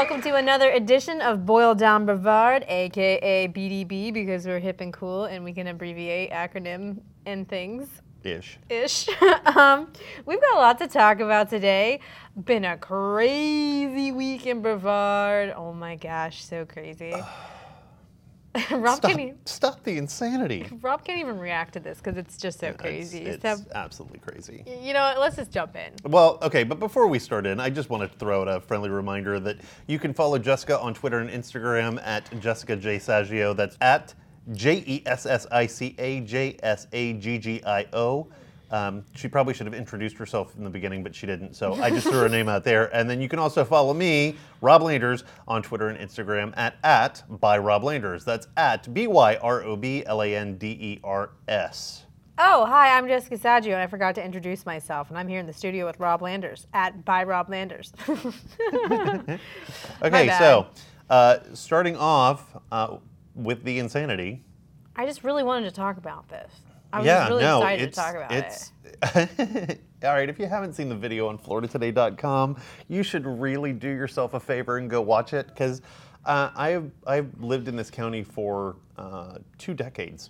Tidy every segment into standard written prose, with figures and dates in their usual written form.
welcome to another edition of Boiled Down Brevard, aka BDB, because we're hip and cool and we can abbreviate acronym and things. Ish. We've got a lot to talk about today. Been a crazy week in Brevard. Oh my gosh, so crazy. Stop the insanity. Rob can't even react to this because it's just so crazy. It's absolutely crazy. You know what? Let's just jump in. Well, okay, but before we start in, I just want to throw out a friendly reminder that you can follow Jessica on Twitter and Instagram at Jessica J. Saggio. That's at JESSICAJSAGGIO. She probably should have introduced herself in the beginning, but she didn't, so I just threw her name out there. And then you can also follow me, Rob Landers, on Twitter and Instagram at by Rob Landers. That's at BYROBLANDERS. Oh, hi, I'm Jessica Saggio, and I forgot to introduce myself, and I'm here in the studio with Rob Landers, at by Rob Landers. Okay, so starting off with the insanity. I just really wanted to talk about this. I was just really excited to talk about it. All right, if you haven't seen the video on FloridaToday.com, you should really do yourself a favor and go watch it, because I've lived in this county for 2 decades.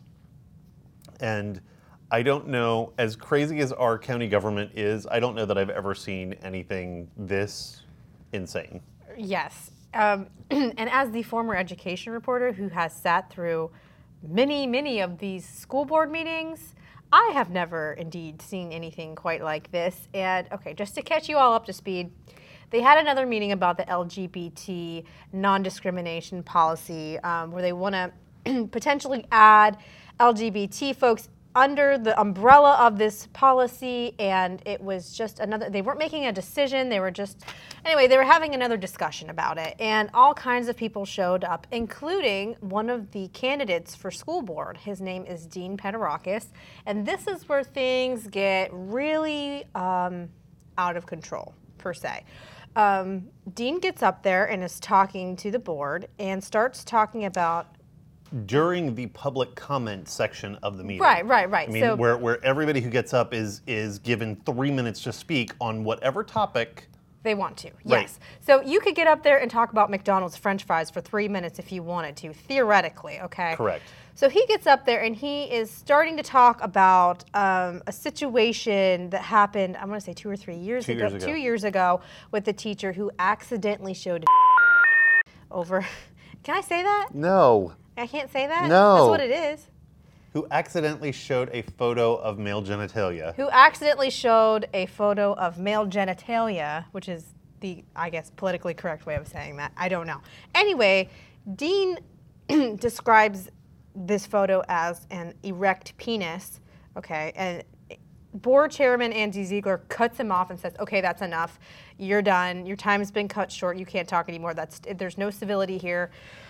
And I don't know, as crazy as our county government is, I don't know that I've ever seen anything this insane. Yes. And as the former education reporter who has sat through many of these school board meetings, I have never indeed seen anything quite like this. And okay, just to catch you all up to speed, they had another meeting about the LGBT non-discrimination policy where they want to potentially add LGBT folks under the umbrella of this policy, and it was just another, they weren't making a decision, they were having another discussion about it, and all kinds of people showed up, including one of the candidates for school board. His name is Dean Petarakis, and this is where things get really out of control, per se. Dean gets up there and is talking to the board and starts talking about during the public comment section of the meeting. Right. I mean, so, where everybody who gets up is given 3 minutes to speak on whatever topic they want to. Right. Yes. So you could get up there and talk about McDonald's French fries for 3 minutes if you wanted to, theoretically, okay? Correct. So he gets up there and he is starting to talk about a situation that happened, I'm going to say 2 or 3 years ago. 2 years ago with a teacher who accidentally showed over. Can I say that? No. I can't say that? No. That's what it is. Who accidentally showed a photo of male genitalia. Who accidentally showed a photo of male genitalia, which is the, I guess, politically correct way of saying that. I don't know. Anyway, Dean describes this photo as an erect penis, okay, and board chairman Andy Ziegler cuts him off and says, okay, that's enough. You're done. Your time's been cut short. You can't talk anymore. There's no civility here.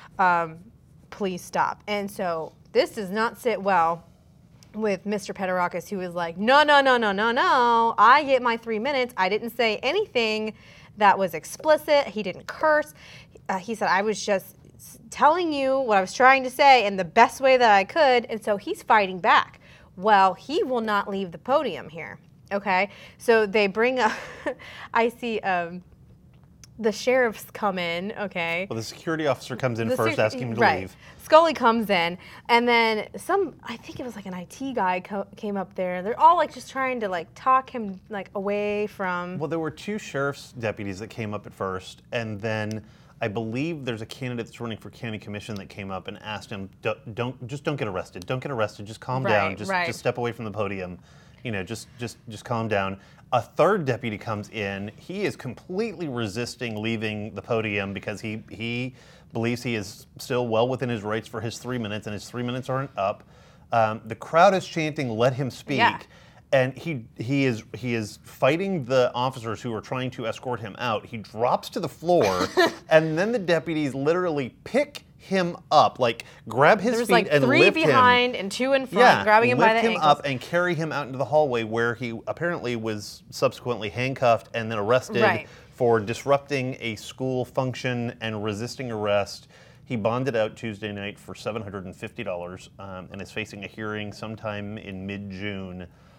Please stop. And so this does not sit well with Mr. Petarakis, who is like, no, I get my 3 minutes. I didn't say anything that was explicit. He didn't curse. He said, I was just telling you what I was trying to say in the best way that I could. And so he's fighting back. Well, he will not leave the podium here. Okay. So they bring up, I see, the sheriffs come in, okay? Well, the security officer comes in first, asking him to leave. Scully comes in, and then I think it was like an IT guy came up there. They're all like just trying to like talk him like away from. Well, there were 2 sheriff's deputies that came up at first, and then I believe there's a candidate that's running for county commission that came up and asked him, don't get arrested. Don't get arrested. Just calm down. Just step away from the podium. You know, just calm down. A 3rd deputy comes in. He is completely resisting leaving the podium because he believes he is still well within his rights for his 3 minutes, and his 3 minutes aren't up. The crowd is chanting, "Let him speak." Yeah. And he is fighting the officers who are trying to escort him out. He drops to the floor, and then the deputies literally pick him up, like grab his feet like and lift him. 3 behind and 2 in front, grabbing him by the ankles. Lift him up and carry him out into the hallway, where he apparently was subsequently handcuffed and then arrested for disrupting a school function and resisting arrest. He bonded out Tuesday night for $750 and is facing a hearing sometime in mid-June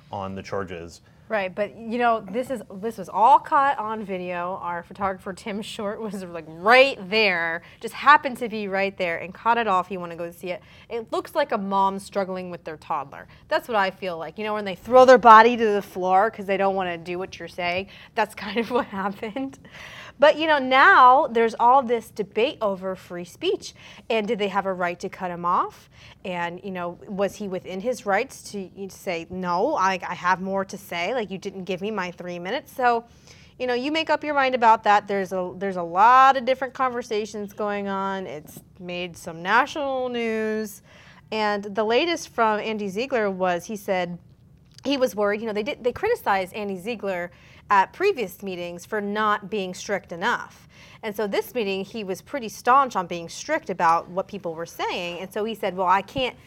on the charges. Right, but this was all caught on video. Our photographer Tim Short was like right there, just happened to be right there and caught it all. If you want to go see it, it looks like a mom struggling with their toddler. That's what I feel like. When they throw their body to the floor because they don't want to do what you're saying. That's kind of what happened. But now there's all this debate over free speech, and did they have a right to cut him off? And was he within his rights to say no? I have more to say. Like, you didn't give me my 3 minutes. So, you make up your mind about that. There's a lot of different conversations going on. It's made some national news, and the latest from Andy Ziegler was he said he was worried. They criticized Andy Ziegler at previous meetings for not being strict enough. And so this meeting, he was pretty staunch on being strict about what people were saying. And so he said, well, I can't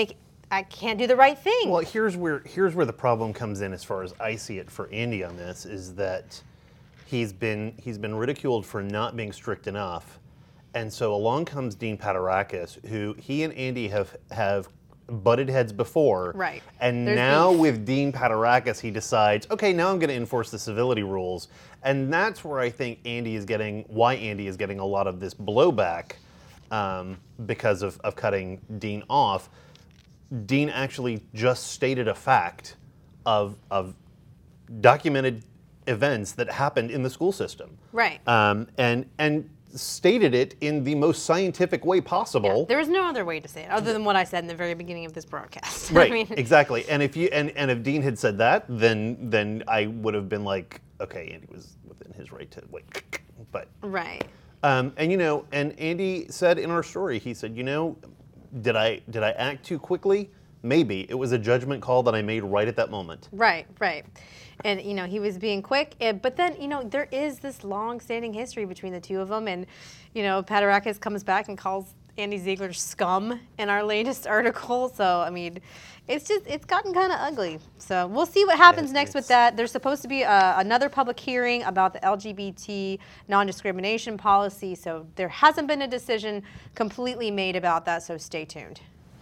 do the right thing. Well, here's where the problem comes in as far as I see it for Andy on this, is that he's been ridiculed for not being strict enough. And so along comes Dean Patarakis, who he and Andy have butted heads before. Right. And now with Dean Patarakis, he decides, okay, now I'm going to enforce the civility rules. And that's where I think Andy is getting a lot of this blowback because of cutting Dean off. Dean actually just stated a fact of documented events that happened in the school system. Right. And stated it in the most scientific way possible. Yeah, there was no other way to say it other than what I said in the very beginning of this broadcast. Right, exactly. And if if Dean had said that, then I would have been like, okay, Andy was within his right to wait. But right. And Andy said in our story, he said, did I act too quickly? Maybe. It was a judgment call that I made right at that moment. Right. And, he was being quick. But then, there is this long-standing history between the two of them. And, Patarakis comes back and calls Andy Ziegler scum in our latest article. So, I mean, it's gotten kind of ugly. So we'll see what happens next with that. There's supposed to be another public hearing about the LGBT non-discrimination policy. So there hasn't been a decision completely made about that. So stay tuned.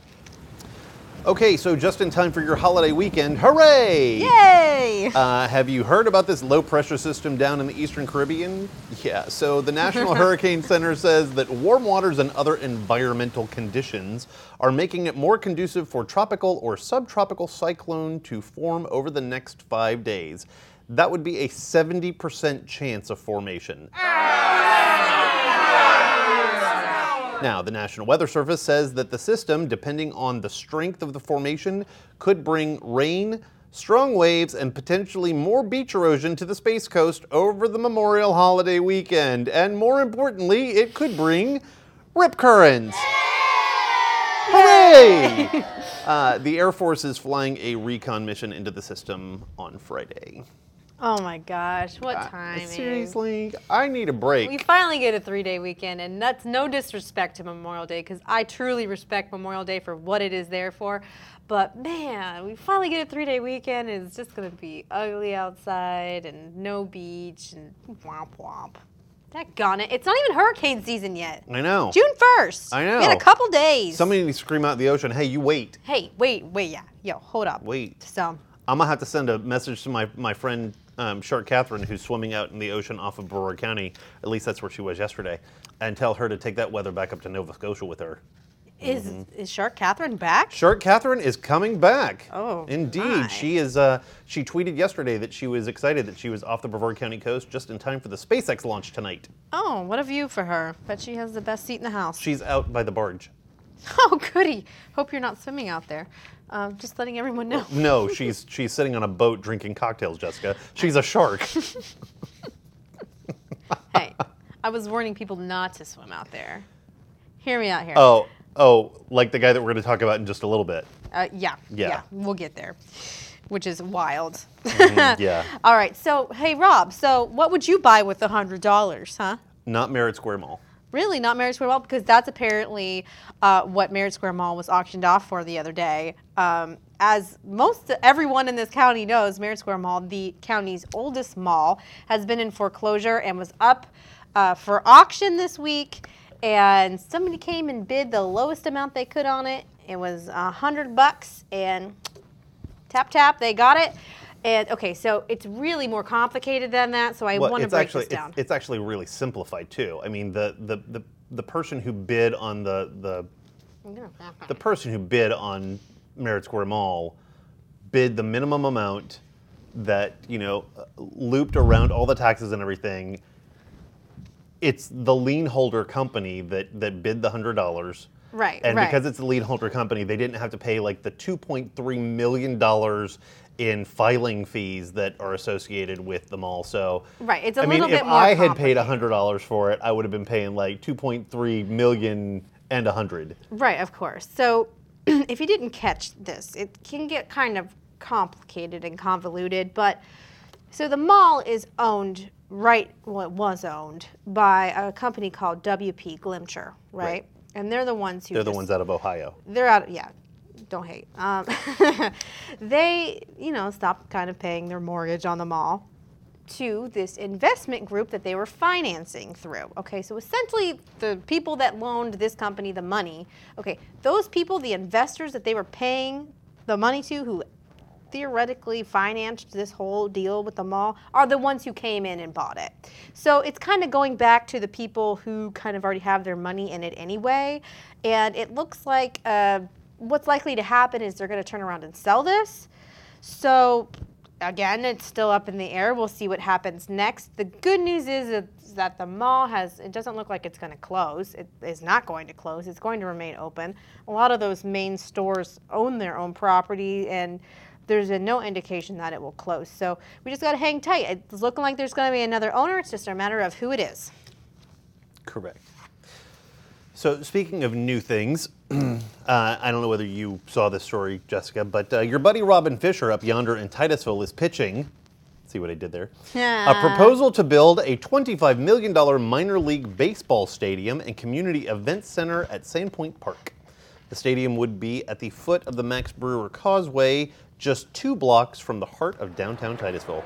Okay, so just in time for your holiday weekend, hooray! Yay! Have you heard about this low-pressure system down in the Eastern Caribbean? Yeah, so the National Hurricane Center says that warm waters and other environmental conditions are making it more conducive for tropical or subtropical cyclone to form over the next 5 days. That would be a 70% chance of formation. Now, the National Weather Service says that the system, depending on the strength of the formation, could bring rain, strong waves, and potentially more beach erosion to the Space Coast over the Memorial holiday weekend. And more importantly, it could bring rip currents. Hooray! The Air Force is flying a recon mission into the system on Friday. Oh my gosh, what timing. Seriously, I need a break. We finally get a 3-day weekend, and that's no disrespect to Memorial Day, because I truly respect Memorial Day for what it is there for. But man, we finally get a 3-day weekend, and it's just going to be ugly outside and no beach and womp womp. Daggone it. It's not even hurricane season yet. I know. June 1st. I know. We had a couple days. Somebody needs to scream out in the ocean, hey, you wait. Hey, wait, yeah. Yo, hold up. Wait. So I'm going to have to send a message to my friend Shark Catherine, who's swimming out in the ocean off of Broward County. At least that's where she was yesterday. And tell her to take that weather back up to Nova Scotia with her. Is Shark Catherine back? Shark Catherine is coming back. Oh, indeed. my. She is. She tweeted yesterday that she was excited that she was off the Brevard County coast just in time for the SpaceX launch tonight. Oh, what a view for her. Bet she has the best seat in the house. She's out by the barge. Oh, goody. Hope you're not swimming out there. Just letting everyone know. No, she's sitting on a boat drinking cocktails, Jessica. She's a shark. Hey, I was warning people not to swim out there. Hear me out here. Oh, like the guy that we're going to talk about in just a little bit. Yeah. We'll get there, which is wild. Yeah. All right. So, hey, Rob, so what would you buy with $100, huh? Not Merritt Square Mall. Really? Not Merritt Square Mall? Because that's apparently what Merritt Square Mall was auctioned off for the other day. As everyone in this county knows, Merritt Square Mall, the county's oldest mall, has been in foreclosure and was up for auction this week. And somebody came and bid the lowest amount they could on it. It was $100, and Tap, tap, they got it. And okay, so it's really more complicated than that, so I want to break this down. It's actually really simplified too. I mean, the person who bid on the person who bid on Merritt Square Mall bid the minimum amount that, looped around all the taxes and everything. It's the lien holder company that bid the $100. Right. And because it's a lien holder company, they didn't have to pay like the $2.3 million in filing fees that are associated with the mall. So right, it's a little bit more if I had paid $100 for it, I would have been paying like $2.3 million and $100. Right, of course. So if you didn't catch this, it can get kind of complicated and convoluted, but so the mall is owned, it was owned by a company called WP Glimcher, right? And they're the ones who... They're the ones out of Ohio. They're out, yeah, don't hate. They, stopped kind of paying their mortgage on the mall to this investment group that they were financing through. Okay, so essentially the people that loaned this company the money, okay, those people, the investors that they were paying the money to, who theoretically financed this whole deal with the mall, are the ones who came in and bought it. So it's kind of going back to the people who kind of already have their money in it anyway. And it looks like what's likely to happen is they're going to turn around and sell this. So again, it's still up in the air. We'll see what happens next. The good news is that the mall it doesn't look like it's going to close. It is not going to close. It's going to remain open. A lot of those main stores own their own property, and there's no indication that it will close. So we just got to hang tight. It's looking like there's going to be another owner. It's just a matter of who it is. Correct. So speaking of new things, I don't know whether you saw this story, Jessica, but your buddy Robin Fisher up yonder in Titusville is pitching, see what I did there, a proposal to build a $25 million minor league baseball stadium and community event center at Sandpoint Park. The stadium would be at the foot of the Max Brewer Causeway, just 2 blocks from the heart of downtown Titusville.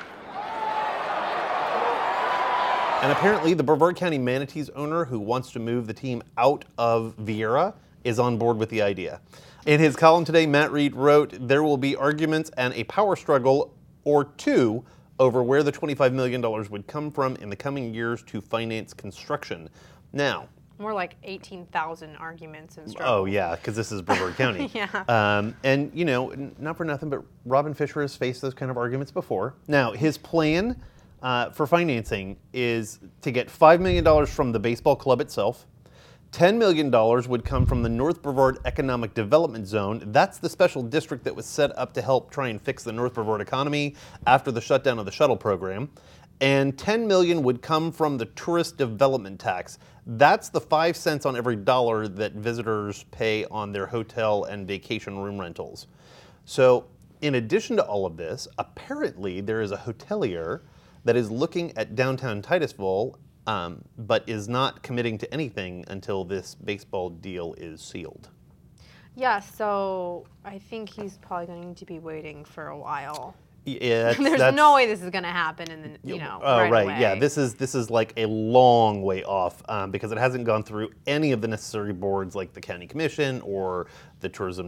And apparently the Brevard County Manatees owner who wants to move the team out of Viera is on board with the idea. In his column today, Matt Reed wrote, "There will be arguments and a power struggle or two over where the $25 million would come from in the coming years to finance construction." Now, more like 18,000 arguments and struggles. Oh yeah, because this is Brevard County. Yeah. And not for nothing, but Robin Fisher has faced those kind of arguments before. Now, his plan for financing is to get $5 million from the baseball club itself. $10 million would come from the North Brevard Economic Development Zone. That's the special district that was set up to help try and fix the North Brevard economy after the shutdown of the shuttle program. And $10 million would come from the tourist development tax. That's the 5 cents on every dollar that visitors pay on their hotel and vacation room rentals. So in addition to all of this, apparently there is a hotelier that is looking at downtown Titusville, but is not committing to anything until this baseball deal is sealed. Yeah, so I think he's probably going to be waiting for a while. Yeah, there's no way this is going to happen in the right away. Yeah, this is like a long way off because it hasn't gone through any of the necessary boards like the county commission or the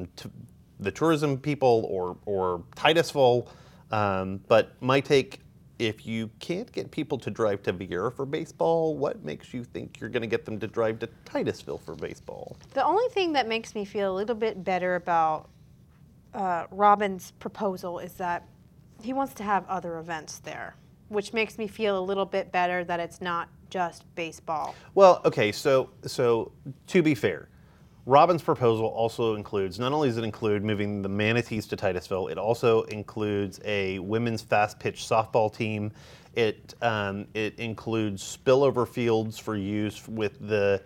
tourism people or Titusville. But my take, if you can't get people to drive to Viera for baseball, what makes you think you're going to get them to drive to Titusville for baseball? The only thing that makes me feel a little bit better about Robin's proposal is that he wants to have other events there, which makes me feel a little bit better that it's not just baseball. Well, okay, so to be fair, Robin's proposal also includes, not only does it include moving the Manatees to Titusville, it also includes a women's fast pitch softball team. It includes spillover fields for use with the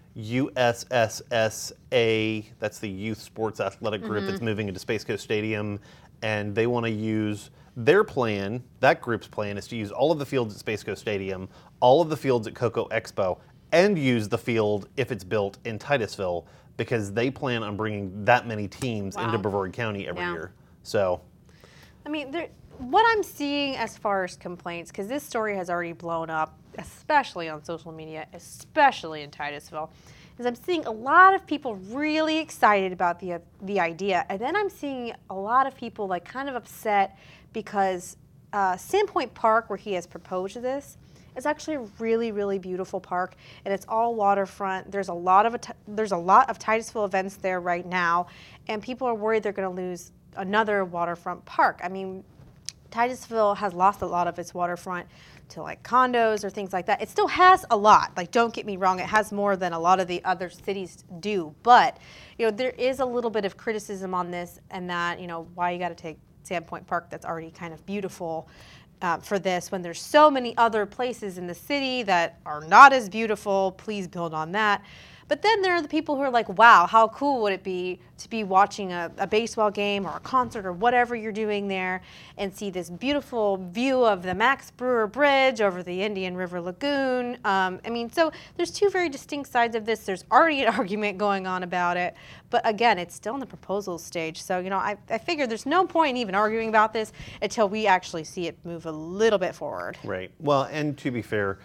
USSSA, that's the Youth Sports Athletic Group that's moving into Space Coast Stadium, and they want to use their plan, that group's plan, is to use all of the fields at Space Coast Stadium, all of the fields at Coco Expo, and use the field, if it's built, in Titusville, because they plan on bringing that many teams into Brevard County every year. So, I mean, what I'm seeing as far as complaints, because this story has already blown up, especially on social media, especially in Titusville, is I'm seeing a lot of people really excited about the idea, and then I'm seeing a lot of people like kind of upset because Sandpoint Park, where he has proposed this, is actually a really, really beautiful park, and it's all waterfront. There's a lot of Titusville events there right now, and people are worried they're going to lose another waterfront park. I mean, Titusville has lost a lot of its waterfront to like condos or things like that. It still has a lot. Like, don't get me wrong, it has more than a lot of the other cities do. But, you know, there is a little bit of criticism on this, and that, you know, why you got to take Sandpoint Park that's already kind of beautiful for this when there's so many other places in the city that are not as beautiful. Please build on that. But then there are the people who are like, wow, how cool would it be to be watching a baseball game or a concert or whatever you're doing there and see this beautiful view of the Max Brewer Bridge over the Indian River Lagoon. I mean, so there's two very distinct sides of this. There's already an argument going on about it. But again, it's still in the proposal stage. So, you know, I figure there's no point in even arguing about this until we actually see it move a little bit forward. Right. Well, and to be fair,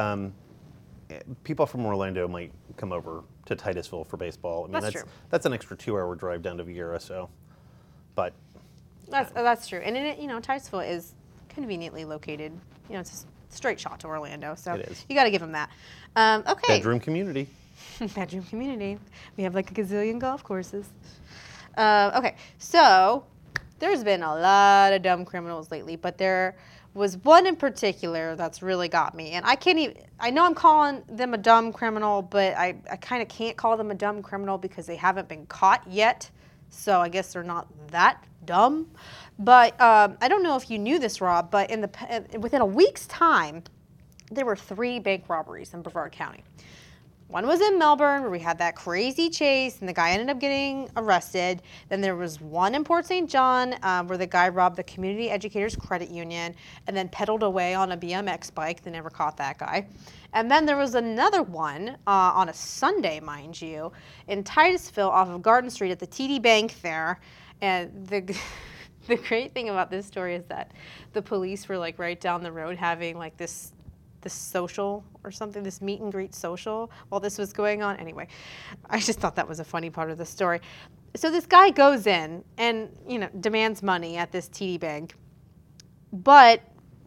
people from Orlando might come over to Titusville for baseball. I mean, that's an extra 2-hour drive down to Viera, so, but. That's true. And it, you know, Titusville is conveniently located. You know, it's a straight shot to Orlando, so you got to give them that. Okay. Bedroom community. Bedroom community. We have like a gazillion golf courses. Okay, so there's been a lot of dumb criminals lately, but there was one in particular that's really got me. And I know I'm calling them a dumb criminal, but I kind of can't call them a dumb criminal because they haven't been caught yet. So I guess they're not that dumb. But I don't know if you knew this, Rob, but within a week's time, there were 3 bank robberies in Brevard County. One was in Melbourne, where we had that crazy chase, and the guy ended up getting arrested. Then there was one in Port St. John, where the guy robbed the Community Educators Credit Union and then pedaled away on a BMX bike. They never caught that guy. And then there was another one on a Sunday, mind you, in Titusville off of Garden Street at the TD Bank there. And the great thing about this story is that the police were like right down the road having like this social or something, this meet and greet social while this was going on. Anyway, I just thought that was a funny part of the story. So this guy goes in and, you know, demands money at this TD Bank, but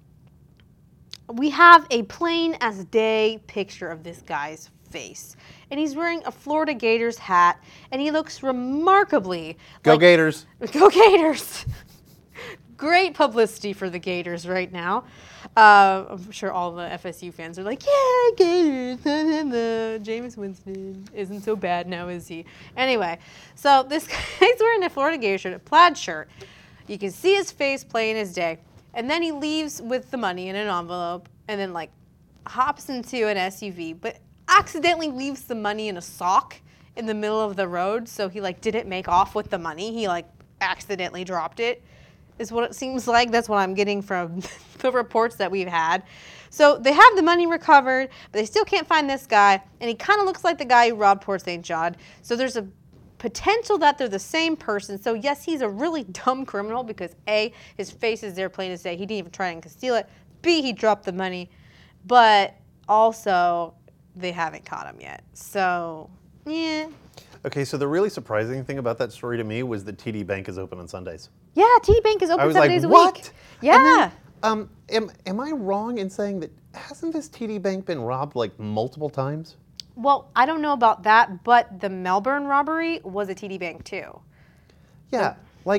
we have a plain as day picture of this guy's face, and he's wearing a Florida Gators hat, and he looks remarkably Go Gators! Go Gators! Great publicity for the Gators right now. I'm sure all the FSU fans are like, yeah, Gators. Jameis Winston isn't so bad now, is he? Anyway, so this guy's wearing a Florida Gator shirt, a plaid shirt. You can see his face plain as day. And then he leaves with the money in an envelope and then like hops into an SUV, but accidentally leaves the money in a sock in the middle of the road. So he like didn't make off with the money. He like accidentally dropped it. Is what it seems like. That's what I'm getting from the reports that we've had. So they have the money recovered, but they still can't find this guy, and he kind of looks like the guy who robbed Port St. John. So there's a potential that they're the same person. So yes, he's a really dumb criminal because A, his face is there plain as day. He didn't even try and conceal it. B, he dropped the money. But also, they haven't caught him yet. So, yeah. Okay, so the really surprising thing about that story to me was that TD Bank is open on Sundays. Yeah, TD Bank is open 7 days a what? week. Yeah. Then, am I wrong in saying that hasn't this TD Bank been robbed like multiple times? Well, I don't know about that, but the Melbourne robbery was a TD Bank too. Yeah,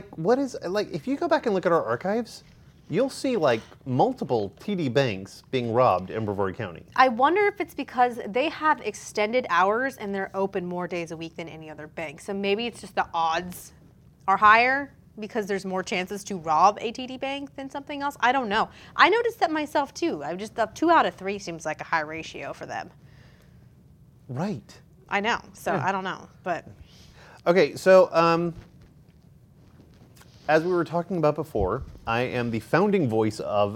if you go back and look at our archives, you'll see like multiple TD Banks being robbed in Brevard County. I wonder if it's because they have extended hours and they're open more days a week than any other bank. So maybe it's just the odds are higher because there's more chances to rob a TD Bank than something else. I don't know. I noticed that myself too. I just thought 2 out of 3 seems like a high ratio for them. Right. I know. So I don't know, but. Okay, so as we were talking about before, I am the founding voice of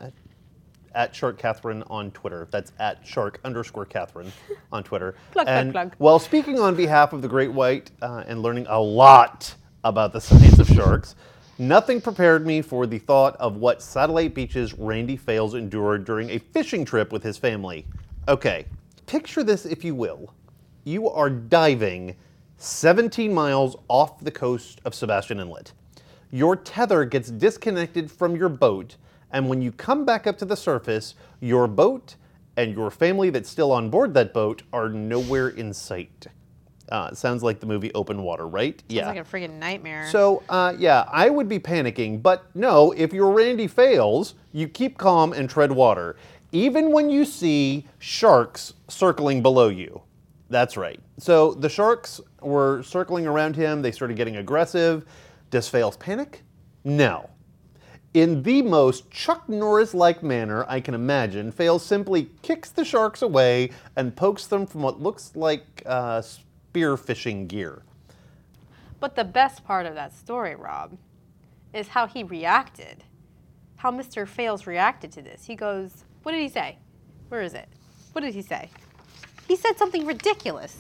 at Shark Catherine on Twitter. That's at Shark_Catherine on Twitter. Plug. Well, speaking on behalf of the Great White and learning a lot about the science of sharks, nothing prepared me for the thought of what Satellite Beach's Randy Fales endured during a fishing trip with his family. Okay, picture this if you will. you are diving 17 miles off the coast of Sebastian Inlet. Your tether gets disconnected from your boat, and when you come back up to the surface, your boat and your family that's still on board that boat are nowhere in sight. Sounds like the movie Open Water, right? Sounds like a freaking nightmare. So, yeah, I would be panicking, but no, if you're Randy Fales, you keep calm and tread water, even when you see sharks circling below you. That's right. So the sharks were circling around him. They started getting aggressive. Does Fales panic? No. In the most Chuck Norris-like manner I can imagine, Fales simply kicks the sharks away and pokes them from what looks like spearfishing gear. But the best part of that story, Rob, is how he reacted. How Mr. Fales reacted to this. He goes, what did he say? Where is it? What did he say? He said something ridiculous.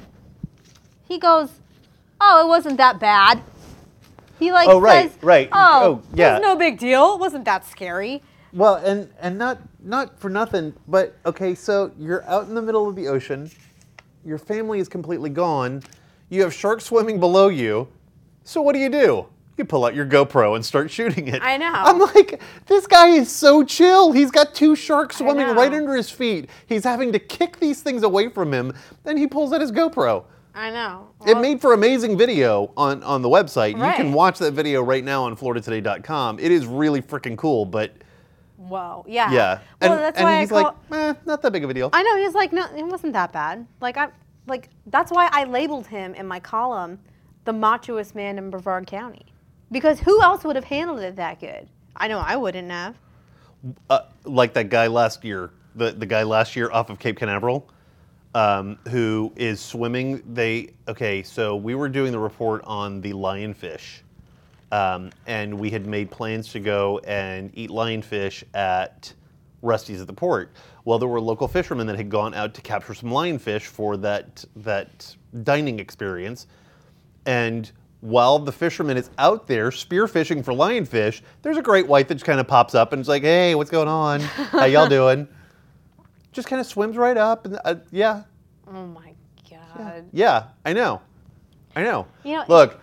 He goes, oh, it wasn't that bad. He says, oh, yeah. It was no big deal. It wasn't that scary. Well, and not for nothing, but okay, so you're out in the middle of the ocean. Your family is completely gone. You have sharks swimming below you. So what do? You pull out your GoPro and start shooting it. I know. I'm like, this guy is so chill. He's got 2 sharks swimming right under his feet. He's having to kick these things away from him. Then he pulls out his GoPro. I know. Well, it made for amazing video on the website. Right. You can watch that video right now on FloridaToday.com. It is really freaking cool, but... Whoa, yeah. Yeah. Well, that's why he's like, not that big of a deal. I know, he's like, no, it wasn't that bad. That's why I labeled him in my column the machoest man in Brevard County. Because who else would have handled it that good? I know I wouldn't have. Like that guy last year, the guy last year off of Cape Canaveral, who is swimming. So we were doing the report on the lionfish, and we had made plans to go and eat lionfish at Rusty's at the port. Well, there were local fishermen that had gone out to capture some lionfish for that dining experience, and while the fisherman is out there spearfishing for lionfish, there's a great white that just kind of pops up and is like, hey, what's going on? How y'all doing? Just kind of swims right up. And yeah. Oh, my God. Yeah, I know. You know, look,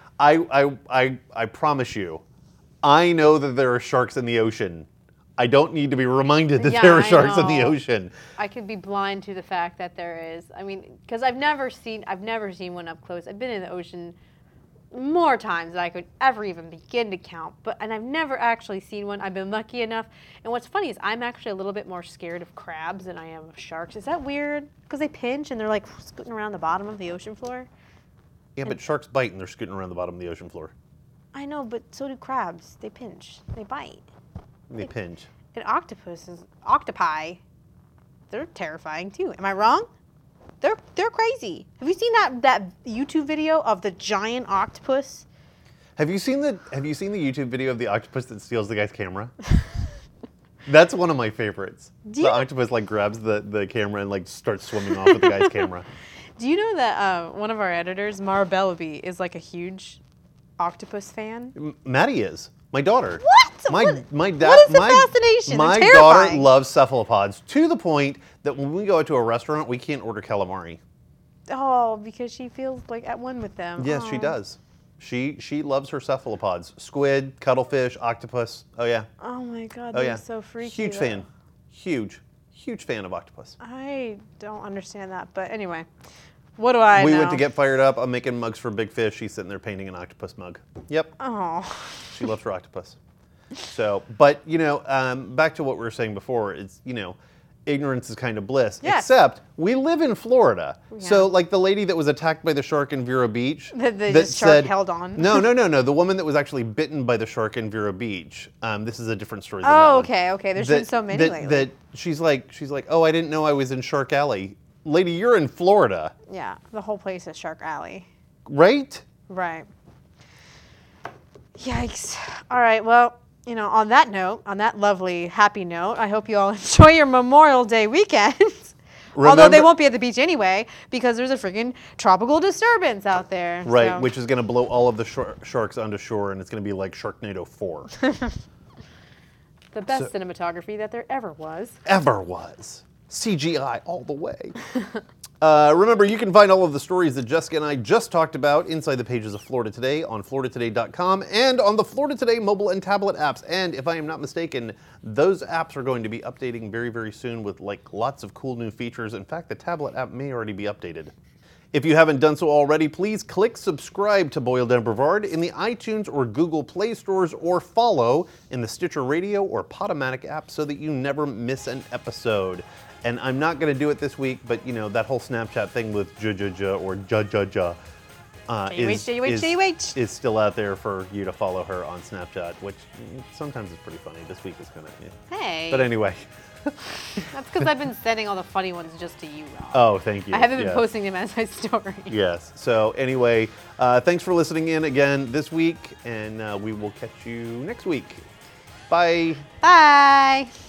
I promise you, I know that there are sharks in the ocean. I don't need to be reminded that there are sharks in the ocean. I could be blind to the fact that there is. I mean, because I've never seen one up close. I've been in the ocean more times than I could ever even begin to count, and I've never actually seen one. I've been lucky enough. And what's funny is I'm actually a little bit more scared of crabs than I am of sharks. Is that weird? Because they pinch and they're like scooting around the bottom of the ocean floor. Yeah, but sharks bite and they're scooting around the bottom of the ocean floor. I know, but so do crabs. They pinch. They bite. They pinch. And octopi, they're terrifying too. Am I wrong? They're crazy. Have you seen that YouTube video of the giant octopus? Have you seen the YouTube video of the octopus that steals the guy's camera? That's one of my favorites. The octopus grabs the camera and starts swimming off with the guy's camera. Do you know that one of our editors, Mara Bellaby, is a huge octopus fan? Maddie is. My daughter. What? My what is the fascination? My daughter loves cephalopods to the point that when we go to a restaurant, we can't order calamari. Oh, because she feels at one with them. Yes, she does. She loves her cephalopods. Squid, cuttlefish, octopus. Oh, yeah. Oh, my God. They're so freaky. Huge fan. Huge fan of octopus. I don't understand that. But anyway, what do I know? We went to get fired up. I'm making mugs for Big Fish. She's sitting there painting an octopus mug. Yep. Oh. She loves her octopus. So, but, back to what we were saying before, it's, ignorance is kind of bliss. Yes. Except we live in Florida. Yeah. So the lady that was attacked by the shark in Vero Beach. The shark held on. No. The woman that was actually bitten by the shark in Vero Beach. This is a different story than that one. Okay. There's been so many lately. That she's like, oh, I didn't know I was in Shark Alley. Lady, you're in Florida. Yeah, the whole place is Shark Alley. Right? Right. Yikes. All right, well, on that note, on that lovely, happy note, I hope you all enjoy your Memorial Day weekend. Although they won't be at the beach anyway, because there's a freaking tropical disturbance out there. Right, so. Which is going to blow all of the sharks onto shore, and it's going to be like Sharknado 4. The best cinematography that there ever was. Ever was. CGI all the way. Remember, you can find all of the stories that Jessica and I just talked about inside the pages of Florida Today on FloridaToday.com and on the Florida Today mobile and tablet apps. And if I am not mistaken, those apps are going to be updating very, very soon with like lots of cool new features. In fact, the tablet app may already be updated. If you haven't done so already, please click subscribe to Boiled and Brevard in the iTunes or Google Play stores, or follow in the Stitcher Radio or Podomatic app so that you never miss an episode. And I'm not going to do it this week, but you know, that whole Snapchat thing with ja or ja is still out there for you to follow her on Snapchat, which sometimes is pretty funny. This week is kind of, yeah. Hey. But anyway. That's because I've been sending all the funny ones just to you, Rob. Oh, thank you. I haven't been posting them as my story. Yes. So anyway, thanks for listening in again this week, and we will catch you next week. Bye. Bye.